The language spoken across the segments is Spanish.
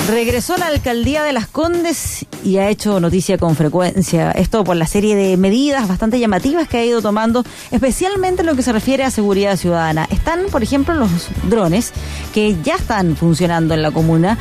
Regresó la alcaldía de Las Condes y ha hecho noticia con frecuencia. Esto por la serie de medidas bastante llamativas que ha ido tomando, especialmente en lo que se refiere a seguridad ciudadana. Están, por ejemplo, los drones que ya están funcionando en la comuna,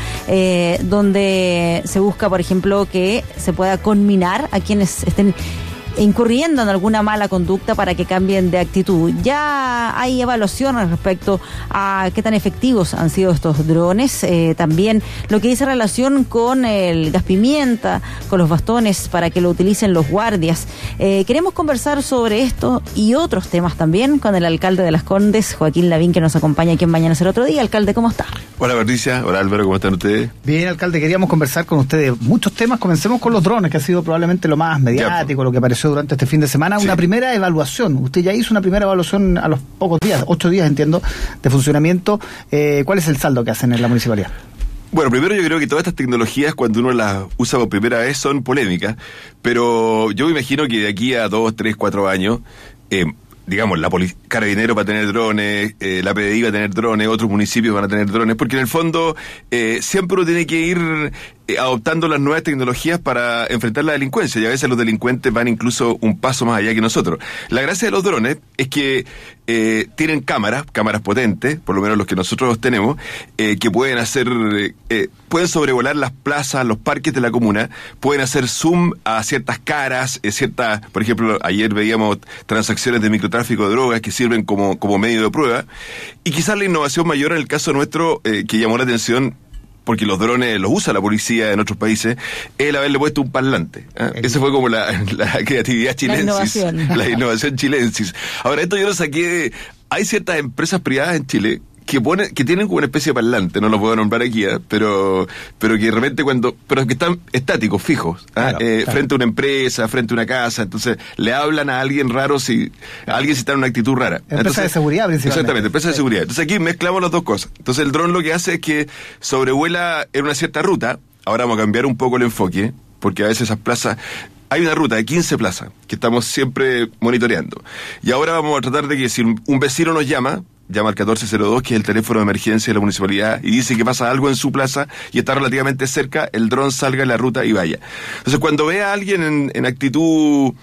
donde se busca, por ejemplo, que se pueda conminar a quienes estén incurriendo en alguna mala conducta para que cambien de actitud. Ya hay evaluaciones respecto a qué tan efectivos han sido estos drones, también lo que dice relación con el gas pimienta, con los bastones para que lo utilicen los guardias. Queremos conversar sobre esto y otros temas también con el alcalde de Las Condes, Joaquín Lavín, que nos acompaña aquí en Mañana Será Otro Día. Alcalde, ¿cómo está? Hola Patricia, hola Álvaro, ¿cómo están ustedes? Bien, alcalde, queríamos conversar con ustedes muchos temas. Comencemos con los drones, que ha sido probablemente lo más mediático, lo que apareció durante este fin de semana. Sí. Una primera evaluación. Usted ya hizo una primera evaluación a los pocos días, 8 días, entiendo, de funcionamiento. ¿Cuál es el saldo que hacen en la municipalidad? Bueno, primero yo creo que todas estas tecnologías, cuando uno las usa por primera vez, son polémicas, pero yo me imagino que de aquí a 2, 3, 4 años, digamos, Carabineros va a tener drones, la PDI va a tener drones, otros municipios van a tener drones, porque en el fondo siempre uno tiene que ir adoptando las nuevas tecnologías para enfrentar la delincuencia, y a veces los delincuentes van incluso un paso más allá que nosotros. La gracia de los drones es que tienen cámaras potentes, por lo menos los que nosotros tenemos, que pueden hacer, pueden sobrevolar las plazas, los parques de la comuna, pueden hacer zoom a ciertas caras, por ejemplo, ayer veíamos transacciones de microtráfico de drogas que sirven como medio de prueba, y quizás la innovación mayor en el caso nuestro, que llamó la atención, porque los drones los usa la policía en otros países, es el haberle puesto un parlante. Esa fue como la creatividad chilensis. La innovación chilensis. Ahora, esto yo lo saqué hay ciertas empresas privadas en Chile que tienen como una especie de parlante, no lo puedo nombrar aquí, pero que de repente pero que están estáticos, fijos, claro. Frente a una empresa, frente a una casa, entonces le hablan a alguien raro a alguien si está en una actitud rara. Empresa de seguridad principalmente. Exactamente, empresa de seguridad. Entonces aquí mezclamos las dos cosas. Entonces el dron lo que hace es que sobrevuela en una cierta ruta. Ahora vamos a cambiar un poco el enfoque, porque a veces esas plazas, hay una ruta de 15 plazas que estamos siempre monitoreando. Y ahora vamos a tratar de que si un vecino nos llama al 1402, que es el teléfono de emergencia de la municipalidad, y dice que pasa algo en su plaza y está relativamente cerca, el dron salga en la ruta y vaya. Entonces, cuando ve a alguien en actitud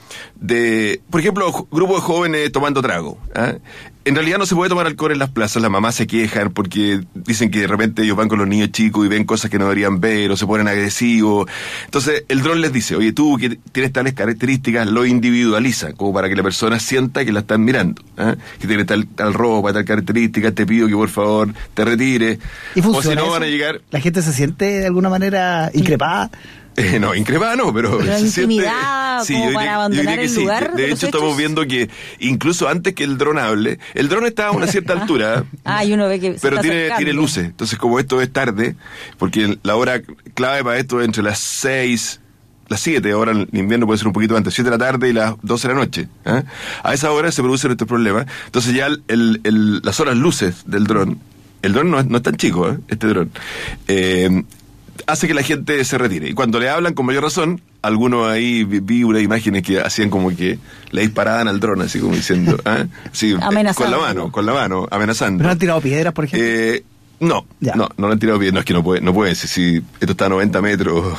de, por ejemplo, grupo de jóvenes tomando trago, en realidad no se puede tomar alcohol en las plazas, las mamás se quejan porque dicen que de repente ellos van con los niños chicos y ven cosas que no deberían ver o se ponen agresivos. Entonces el dron les dice, oye, tú que tienes tales características, lo individualiza, como para que la persona sienta que la están mirando, que tiene tal ropa, tal característica, te pido que por favor te retires. ¿Y funciona? O si no eso? Van a llegar... ¿La gente se siente de alguna manera increpada? No, increpada no, pero se intimidada, siente, como para abandonar el lugar. De hecho, estamos viendo que incluso antes que el dron hable, el dron está a una cierta altura. Y uno ve que pero tiene luces. Entonces, como esto es tarde, porque la hora clave para esto es entre las 6, las 7, ahora en invierno puede ser un poquito antes, 7 de la tarde y las 12 de la noche. A esa hora se producen estos problemas. Entonces ya las horas luces del dron, el dron no es tan chico, este dron, hace que la gente se retire. Y cuando le hablan con mayor razón, algunos ahí vi unas imágenes que hacían como que le disparaban al dron, así como diciendo, sí, amenazando. con la mano, amenazando. ¿Pero han tirado piedras, por ejemplo? No le han tirado piedras. No, es que no pueden, si esto está a 90 metros,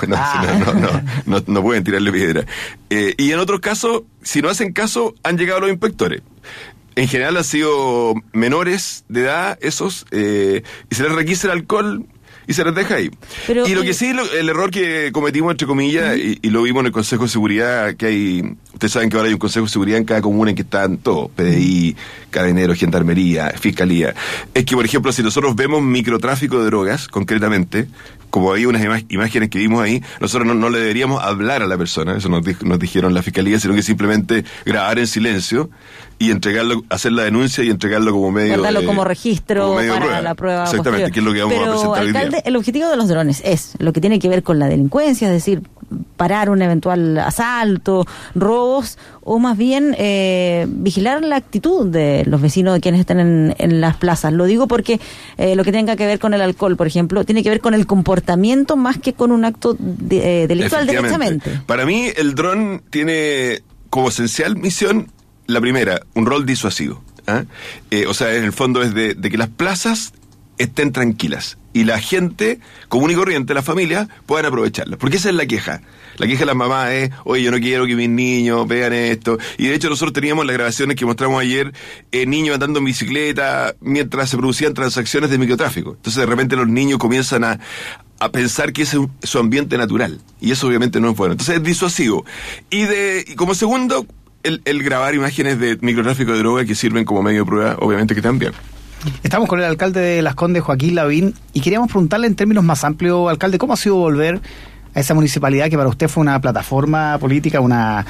no pueden tirarle piedras. Y en otros casos, si no hacen caso, han llegado los inspectores. En general han sido menores de edad, esos, y se les requisa el alcohol y se les deja ahí. Y lo que sí, el error que cometimos, entre comillas, y lo vimos en el Consejo de Seguridad, que hay, ustedes saben que ahora hay un Consejo de Seguridad en cada comuna en que están todos, PDI, Carabineros, Gendarmería, Fiscalía, es que, por ejemplo, si nosotros vemos microtráfico de drogas, concretamente, como había unas imágenes que vimos ahí, nosotros no le deberíamos hablar a la persona, eso nos dijeron la Fiscalía, sino que simplemente grabar en silencio y entregarlo, hacer la denuncia y entregarlo como medio guardarlo como registro para la prueba exactamente, posterior. Que es lo que vamos a presentar hoy día. El objetivo de los drones es lo que tiene que ver con la delincuencia, es decir, parar un eventual asalto, robos, o más bien vigilar la actitud de los vecinos de quienes están en las plazas. Lo digo porque lo que tenga que ver con el alcohol, por ejemplo, tiene que ver con el comportamiento más que con un acto delictual directamente. Para mí el dron tiene como esencial misión, la primera, un rol disuasivo. O sea, en el fondo es de que las plazas estén tranquilas y la gente común y corriente, la familia, puedan aprovecharlas. Porque esa es la queja. La queja de las mamás es, oye, yo no quiero que mis niños vean esto. Y de hecho nosotros teníamos las grabaciones que mostramos ayer, niños andando en bicicleta mientras se producían transacciones de microtráfico. Entonces de repente los niños comienzan a pensar que ese es su ambiente natural. Y eso obviamente no es bueno. Entonces es disuasivo. Y como segundo, el grabar imágenes de microtráfico de droga que sirven como medio de prueba, obviamente que también. Estamos con el alcalde de Las Condes, Joaquín Lavín, y queríamos preguntarle en términos más amplios, alcalde, ¿cómo ha sido volver a esa municipalidad que para usted fue una plataforma política, una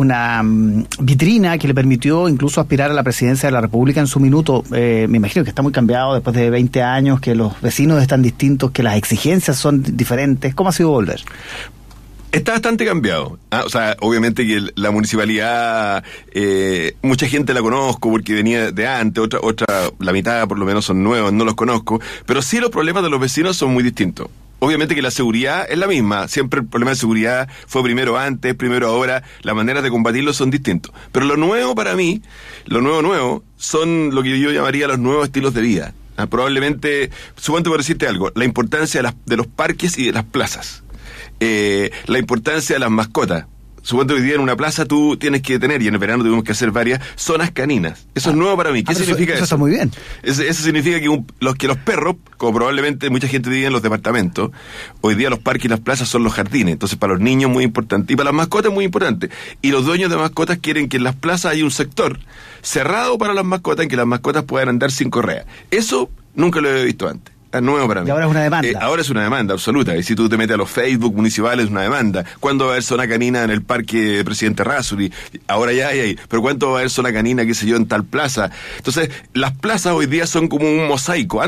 vitrina que le permitió incluso aspirar a la presidencia de la República en su minuto? Me imagino que está muy cambiado después de 20 años, que los vecinos están distintos, que las exigencias son diferentes. ¿Cómo ha sido volver? Está bastante cambiado. O sea, obviamente que la municipalidad, mucha gente la conozco porque venía de antes, otra, la mitad por lo menos son nuevos, no los conozco, pero sí los problemas de los vecinos son muy distintos. Obviamente que la seguridad es la misma, siempre el problema de seguridad fue primero antes, primero ahora, las maneras de combatirlo son distintos. Pero lo nuevo para mí, lo nuevo, son lo que yo llamaría los nuevos estilos de vida. Probablemente, suponte por decirte algo, la importancia de los parques y de las plazas. La importancia de las mascotas. Suponte que hoy día en una plaza tú tienes que tener, y en el verano tuvimos que hacer varias zonas caninas. Eso es nuevo para mí. ¿Qué significa eso? Eso está muy bien. Eso significa que los perros, como probablemente mucha gente vive en los departamentos, hoy día los parques y las plazas son los jardines. Entonces para los niños muy importante, y para las mascotas muy importante. Y los dueños de mascotas quieren que en las plazas haya un sector cerrado para las mascotas, en que las mascotas puedan andar sin correa. Eso nunca lo he visto antes. Es nuevo para mí. Y ahora es una demanda. Ahora es una demanda absoluta. Y si tú te metes a los Facebook municipales, es una demanda. ¿Cuándo va a haber zona canina en el parque de Presidente Razzoli? Ahora ya hay ahí. Pero ¿cuánto va a haber zona canina, qué sé yo, en tal plaza? Entonces, las plazas hoy día son como un mosaico.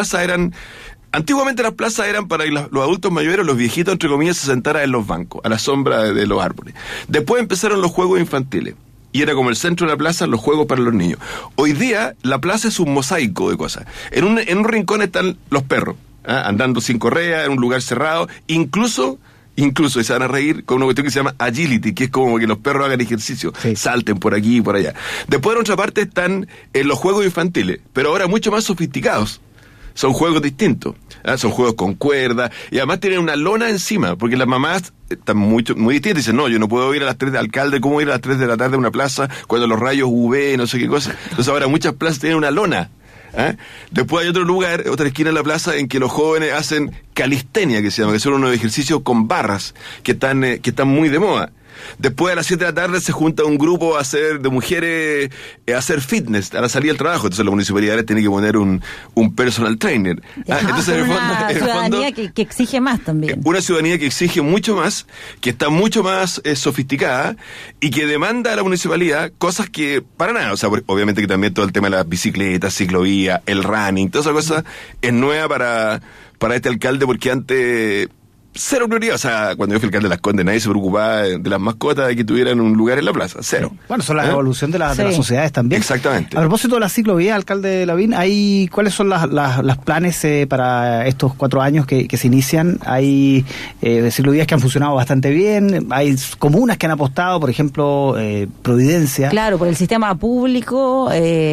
Antiguamente las plazas eran para que los adultos mayores, los viejitos, entre comillas, se sentaran en los bancos, a la sombra de los árboles. Después empezaron los juegos infantiles. Y era como el centro de la plaza, los juegos para los niños. Hoy día, la plaza es un mosaico de cosas. En un rincón están los perros, andando sin correa, en un lugar cerrado. Incluso, y se van a reír con una cuestión que se llama agility, que es como que los perros hagan ejercicio, sí, salten por aquí y por allá. Después, en otra parte, están los juegos infantiles, pero ahora mucho más sofisticados. Son juegos distintos, son juegos con cuerda, y además tienen una lona encima, porque las mamás están muy distintas, dicen, no, yo no puedo ir a las 3 de alcalde, ¿cómo ir a las 3 de la tarde a una plaza cuando los rayos UV, no sé qué cosa? Entonces ahora muchas plazas tienen una lona. Después hay otro lugar, otra esquina de la plaza, en que los jóvenes hacen calistenia, que se llama, que son unos ejercicios con barras, que están muy de moda. Después a las 7 de la tarde se junta un grupo de mujeres a hacer fitness a la salida del trabajo. Entonces la municipalidad tiene que poner un personal trainer. Entonces una ciudadanía que exige más también. Una ciudadanía que exige mucho más, que está mucho más sofisticada y que demanda a la municipalidad cosas que para nada. O sea, obviamente que también todo el tema de las bicicletas, ciclovía, el running, toda esa cosa es nueva para este alcalde, porque antes cero prioridad. O sea, cuando yo fui alcalde de Las Condes, nadie se preocupaba de las mascotas, de que tuvieran un lugar en la plaza. Cero. Bueno, son la evolución de las sociedades también. Exactamente. A propósito de la ciclovía, alcalde Lavín, ¿cuáles son las planes para estos 4 años que se inician? Hay ciclovías que han funcionado bastante bien, hay comunas que han apostado, por ejemplo, Providencia. Claro, por el sistema público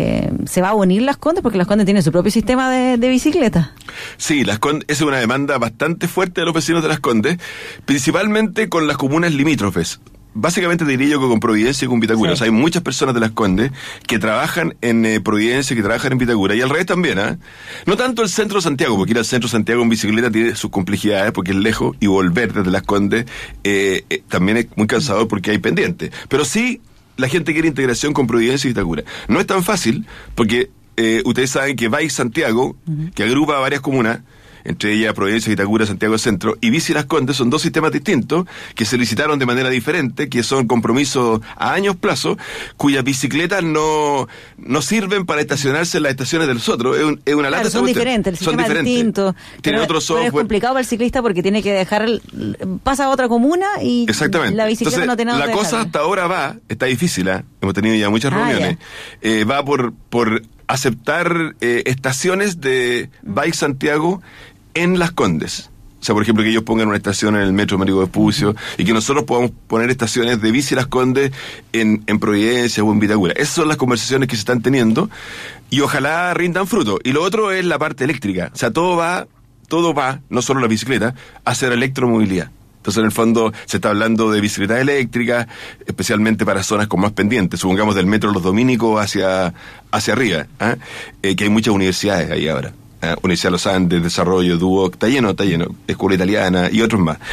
se va a unir Las Condes, porque Las Condes tiene su propio sistema de bicicleta. Sí, Las Condes es una demanda bastante fuerte de los vecinos de Las Condes, principalmente con las comunas limítrofes. Básicamente diría yo que con Providencia y con Vitacura. Sí. O sea, hay muchas personas de Las Condes que trabajan en Providencia, que trabajan en Vitacura, y al revés también, No tanto el centro de Santiago, porque ir al centro de Santiago en bicicleta tiene sus complejidades, porque es lejos, y volver desde Las Condes también es muy cansador porque hay pendientes. Pero sí, la gente quiere integración con Providencia y Vitacura. No es tan fácil, porque ustedes saben que Bike Santiago, que agrupa a varias comunas, entre ellas Providencia, Vitacura, Santiago Centro, y Bici Las Condes, son 2 sistemas distintos que se licitaron de manera diferente, que son compromisos a años plazo, cuyas bicicletas no sirven para estacionarse en las estaciones de los otros. Es una lata. Son diferentes, el sistema es distinto. Tienen otro software. Pero es complicado para el ciclista porque tiene que pasa a otra comuna y la bicicleta. Entonces, no tiene nada. La cosa hasta ahora está difícil, hemos tenido ya muchas reuniones. Va por aceptar estaciones de Bike Santiago en Las Condes. O sea, por ejemplo, que ellos pongan una estación en el metro Américo Vespucio y que nosotros podamos poner estaciones de bici Las Condes en Providencia o en Vitacura. Esas son las conversaciones que se están teniendo y ojalá rindan fruto. Y lo otro es la parte eléctrica. O sea, todo va, no solo la bicicleta, a hacer electromovilidad. Entonces, en el fondo, se está hablando de bicicletas eléctricas, especialmente para zonas con más pendientes, supongamos del metro Los Dominicos hacia arriba, que hay muchas universidades ahí ahora. Universidad de los Andes, Desarrollo, Duoc, está lleno, Escuela Italiana y otros más.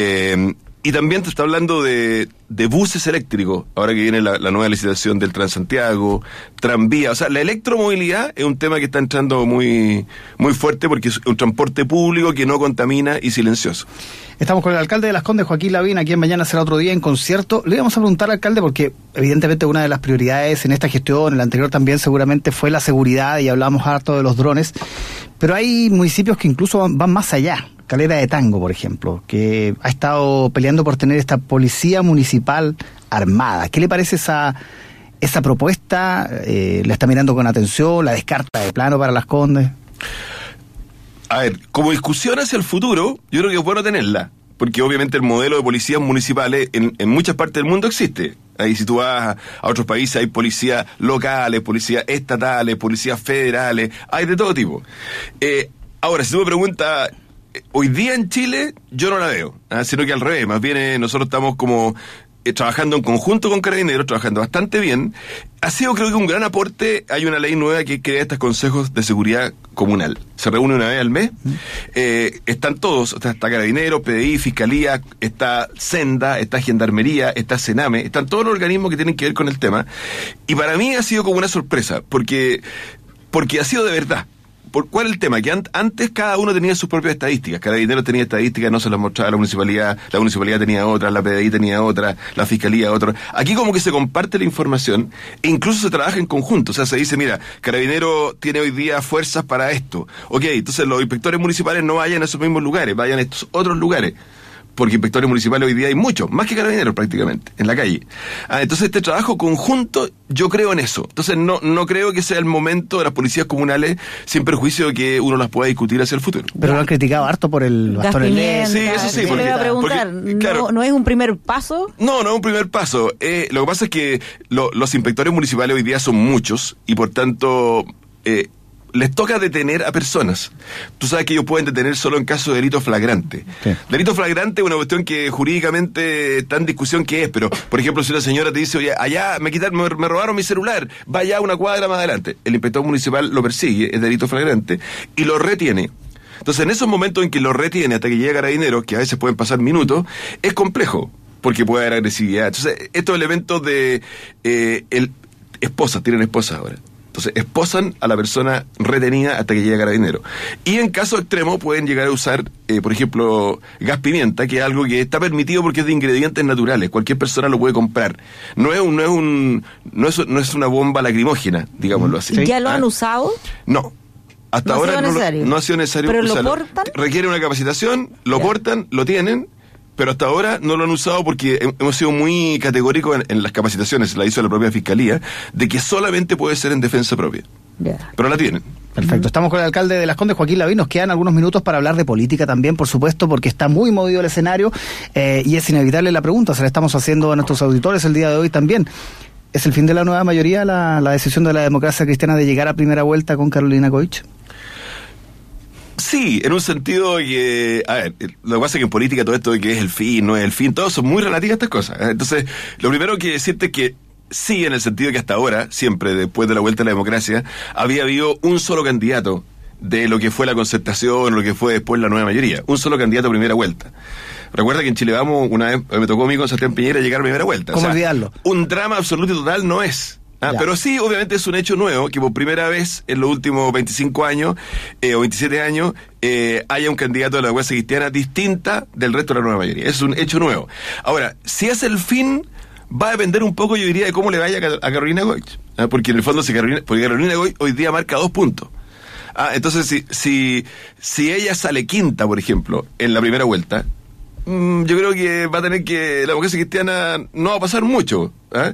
Y también te está hablando de buses eléctricos, ahora que viene la nueva licitación del Transantiago, tranvía. O sea, la electromovilidad es un tema que está entrando muy, muy fuerte porque es un transporte público que no contamina y silencioso. Estamos con el alcalde de Las Condes, Joaquín Lavín, aquí en Mañana Será Otro Día en concierto. Le íbamos a preguntar, alcalde, porque evidentemente una de las prioridades en esta gestión, en la anterior también seguramente, fue la seguridad y hablamos harto de los drones, pero hay municipios que incluso van más allá. Calera de Tango, por ejemplo, que ha estado peleando por tener esta policía municipal armada. ¿Qué le parece esa propuesta? ¿La está mirando con atención? ¿La descarta de plano para Las Condes? A ver, como discusión hacia el futuro, yo creo que es bueno tenerla, porque obviamente el modelo de policías municipales en muchas partes del mundo existe. Ahí si tú vas a otros países hay policías locales, policías estatales, policías federales, hay de todo tipo. Ahora, si tú me preguntas, hoy día en Chile yo no la veo, sino que al revés, más bien nosotros estamos como trabajando en conjunto con Carabineros, trabajando bastante bien. Ha sido, creo que, un gran aporte. Hay una ley nueva que crea estos consejos de seguridad comunal. Se reúne una vez al mes. Están todos, está Carabineros, PDI, Fiscalía, está Senda, está Gendarmería, está Sename, están todos los organismos que tienen que ver con el tema. Y para mí ha sido como una sorpresa, porque ha sido de verdad. ¿Cuál es el tema? Que antes cada uno tenía sus propias estadísticas. Carabineros tenía estadísticas, no se las mostraba a la municipalidad tenía otras, la PDI tenía otras, la Fiscalía otras. Aquí como que se comparte la información e incluso se trabaja en conjunto. O sea, se dice, mira, Carabinero tiene hoy día fuerzas para esto. Ok, entonces los inspectores municipales no vayan a esos mismos lugares, vayan a estos otros lugares. Porque inspectores municipales hoy día hay muchos, más que Carabineros prácticamente, en la calle. Entonces este trabajo conjunto, yo creo en eso. Entonces no creo que sea el momento de las policías comunales, sin perjuicio de que uno las pueda discutir hacia el futuro. Pero lo han criticado harto por el bastón en ley. Sí, eso sí. Yo le iba a preguntar, claro, ¿no es un primer paso? No es un primer paso. Lo que pasa es que los inspectores municipales hoy día son muchos y por tanto les toca detener a personas. Tú sabes que ellos pueden detener solo en caso de delito flagrante. Sí. Delito flagrante es una cuestión que jurídicamente está en discusión qué es, pero, por ejemplo, si una señora te dice, oye, allá me robaron mi celular, vaya una cuadra más adelante. El inspector municipal lo persigue, es delito flagrante, y lo retiene. Entonces, en esos momentos en que lo retiene hasta que llega Carabineros, que a veces pueden pasar minutos, es complejo, porque puede haber agresividad. Entonces, estos elementos de tienen esposas ahora. Entonces, esposan a la persona retenida hasta que llegue Carabineros. Y en caso extremo pueden llegar a usar, por ejemplo, gas pimienta, que es algo que está permitido porque es de ingredientes naturales. Cualquier persona lo puede comprar. No es una bomba lacrimógena, digámoslo así. ¿Ya lo han usado? No. Hasta ahora no ha sido necesario ¿pero usarlo. lo portan? Requiere una capacitación, lo portan, lo tienen, pero hasta ahora no lo han usado porque hemos sido muy categóricos en las capacitaciones, la hizo la propia Fiscalía, de que solamente puede ser en defensa propia. Pero la tienen. Perfecto. Estamos con el alcalde de Las Condes, Joaquín Lavín. Nos quedan algunos minutos para hablar de política también, por supuesto, porque está muy movido el escenario y es inevitable la pregunta. Se la estamos haciendo a nuestros auditores el día de hoy también. ¿Es el fin de la nueva mayoría la decisión de la democracia cristiana de llegar a primera vuelta con Carolina Goich? Sí, en un sentido que, a ver, lo que pasa es que en política todo esto de que es el fin, no es el fin, todo son muy relativas estas cosas. Entonces, lo primero que decirte es que sí, en el sentido que hasta ahora, siempre después de la vuelta a la democracia, había habido un solo candidato de lo que fue la concertación, lo que fue después la nueva mayoría, un solo candidato a primera vuelta. Recuerda que en Chile Vamos, una vez me tocó a mí con Sebastián Piñera llegar a primera vuelta. ¿Cómo olvidarlo? Un drama absoluto y total no es. Pero sí, obviamente es un hecho nuevo que por primera vez en los últimos 25 años o 27 años haya un candidato de la democracia cristiana distinta del resto de la nueva mayoría. Es un hecho nuevo. Ahora, si es el fin, va a depender un poco, yo diría, de cómo le vaya a Carolina Goich. Porque en el fondo, porque Carolina Goich hoy día marca 2 puntos. Entonces, si ella sale quinta, por ejemplo, en la primera vuelta, yo creo que va a tener que la democracia cristiana no va a pasar mucho.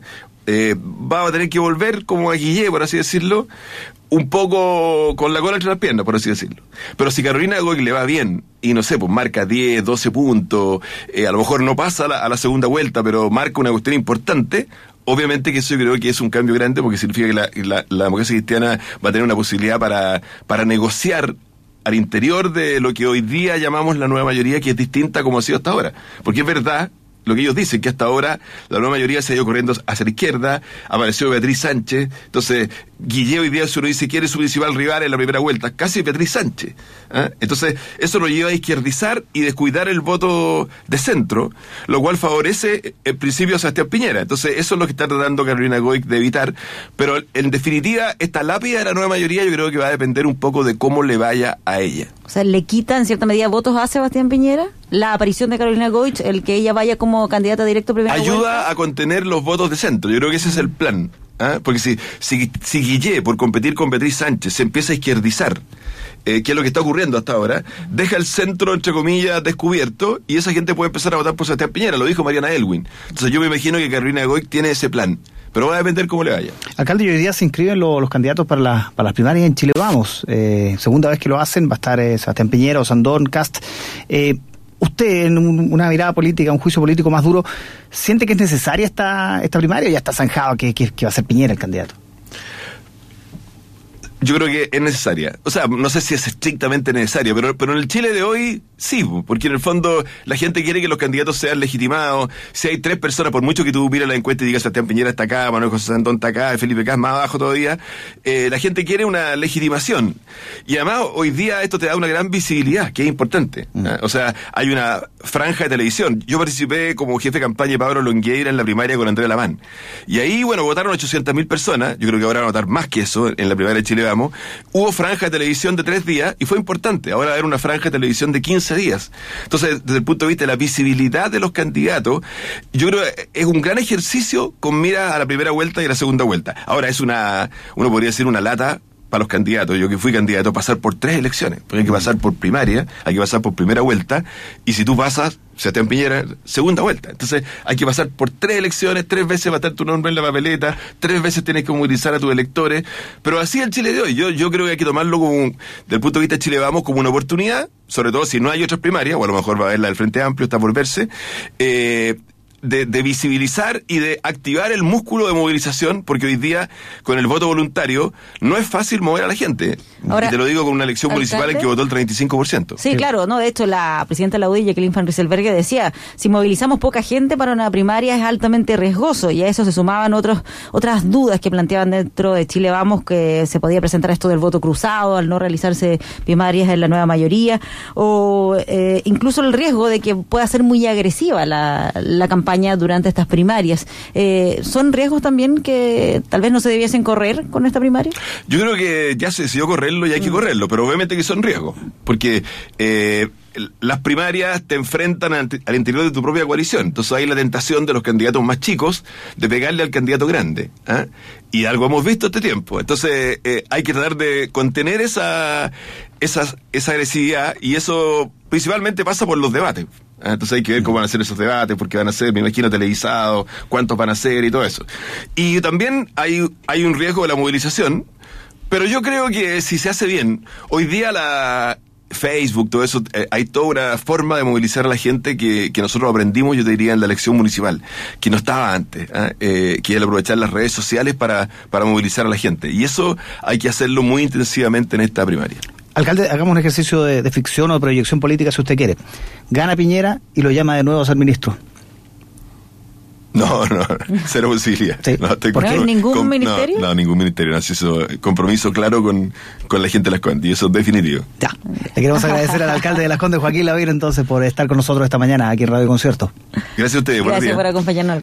va a tener que volver como a Guillé, por así decirlo, un poco con la cola entre las piernas, por así decirlo. Pero si Carolina Goic le va bien, y no sé, pues marca 10, 12 puntos, a lo mejor no pasa a la segunda vuelta, pero marca una cuestión importante, obviamente que eso yo creo que es un cambio grande, porque significa que la democracia cristiana va a tener una posibilidad para negociar al interior de lo que hoy día llamamos la nueva mayoría, que es distinta como ha sido hasta ahora. Porque es verdad lo que ellos dicen, que hasta ahora la nueva mayoría se ha ido corriendo hacia la izquierda, apareció Beatriz Sánchez, entonces Guillé hoy día, si uno dice quién es su principal rival en la primera vuelta, casi Beatriz Sánchez. Entonces eso lo lleva a izquierdizar y descuidar el voto de centro, lo cual favorece en principio a Sebastián Piñera. Entonces eso es lo que está tratando Carolina Goic de evitar, pero en definitiva esta lápida de la nueva mayoría yo creo que va a depender un poco de cómo le vaya a ella. O sea, ¿le quita en cierta medida votos a Sebastián Piñera? La aparición de Carolina Goic, el que ella vaya como candidata directa a primera vuelta. Ayuda a contener los votos de centro, yo creo que ese es el plan. Porque si Guillé, por competir con Beatriz Sánchez, se empieza a izquierdizar, que es lo que está ocurriendo hasta ahora, deja el centro, entre comillas, descubierto, y esa gente puede empezar a votar por Sebastián Piñera, lo dijo Mariana Elwin. Entonces yo me imagino que Carolina Goic tiene ese plan, pero va a depender cómo le vaya. Alcalde, hoy día se inscriben los candidatos para las primarias en Chile Vamos. Segunda vez que lo hacen, va a estar Sebastián Piñera, Osandón, Kast. Usted, en una mirada política, un juicio político más duro, ¿siente que es necesaria esta primaria o ya está zanjado que va a ser Piñera el candidato? Yo creo que es necesaria. O sea, no sé si es estrictamente necesaria, pero en el Chile de hoy sí, porque en el fondo la gente quiere que los candidatos sean legitimados. Si hay 3 personas, por mucho que tú mires la encuesta y digas Sebastián Piñera está acá, Manuel José Sandón está acá, Felipe Cas más abajo todavía, la gente quiere una legitimación. Y además hoy día esto te da una gran visibilidad, que es importante. O sea, hay una franja de televisión. Yo participé como jefe de campaña de Pablo Longueira en la primaria con Andrea Lamán. Y ahí, bueno, votaron 800.000 personas. Yo creo que ahora van a votar más que eso en la primaria de Chile Vamos. Hubo franja de televisión de 3 días y fue importante. Ahora va a haber una franja de televisión de 15 días. Entonces, desde el punto de vista de la visibilidad de los candidatos, yo creo que es un gran ejercicio con mira a la primera vuelta y a la segunda vuelta. Ahora uno podría decir una lata para los candidatos. Yo que fui candidato, pasar por 3 elecciones. Porque hay que pasar por primaria, hay que pasar por primera vuelta, y si tú pasas, Sebastián Piñera, segunda vuelta. Entonces hay que pasar por 3 elecciones, 3 veces va a estar tu nombre en la papeleta, 3 veces tienes que movilizar a tus electores. Pero así es el Chile de hoy. Yo creo que hay que tomarlo como, desde el punto de vista de Chile Vamos, como una oportunidad, sobre todo si no hay otras primarias, o a lo mejor va a haber la del Frente Amplio, está por verse, de visibilizar y de activar el músculo de movilización, porque hoy día, con el voto voluntario, no es fácil mover a la gente. Ahora, y te lo digo con una elección municipal en que votó el 35%. Sí, claro, no, de hecho, la presidenta de la UDI, Jacqueline Van Rysselberghe, decía, si movilizamos poca gente para una primaria es altamente riesgoso, y a eso se sumaban otras dudas que planteaban dentro de Chile Vamos, que se podía presentar esto del voto cruzado al no realizarse primarias en la nueva mayoría, o incluso el riesgo de que pueda ser muy agresiva la campaña durante estas primarias. ¿Son riesgos también que tal vez no se debiesen correr con esta primaria? Yo creo que ya se decidió correrlo y hay que correrlo, pero obviamente que son riesgos, porque las primarias te enfrentan al interior de tu propia coalición. Entonces hay la tentación de los candidatos más chicos de pegarle al candidato grande. Y algo hemos visto este tiempo. Entonces hay que tratar de contener esa agresividad, y eso principalmente pasa por los debates. Entonces hay que ver cómo van a ser esos debates, porque van a ser, me imagino, televisados, cuántos van a ser y todo eso. Y también hay un riesgo de la movilización, pero yo creo que si se hace bien, hoy día Facebook, todo eso, hay toda una forma de movilizar a la gente que nosotros aprendimos, yo te diría, en la elección municipal, que no estaba antes, que es aprovechar las redes sociales para movilizar a la gente. Y eso hay que hacerlo muy intensivamente en esta primaria. Alcalde, hagamos un ejercicio de ficción o de proyección política, si usted quiere. Gana Piñera y lo llama de nuevo a ser ministro. No, cero posibilidad. Sí. ¿No hay ningún ministerio? No, ningún ministerio. No, eso, compromiso claro con la gente de Las Condes, y eso es definitivo. Ya. Le queremos agradecer al alcalde de Las Condes, Joaquín Lavín, entonces, por estar con nosotros esta mañana aquí en Radio Concierto. Gracias a ustedes. Gracias por acompañarnos.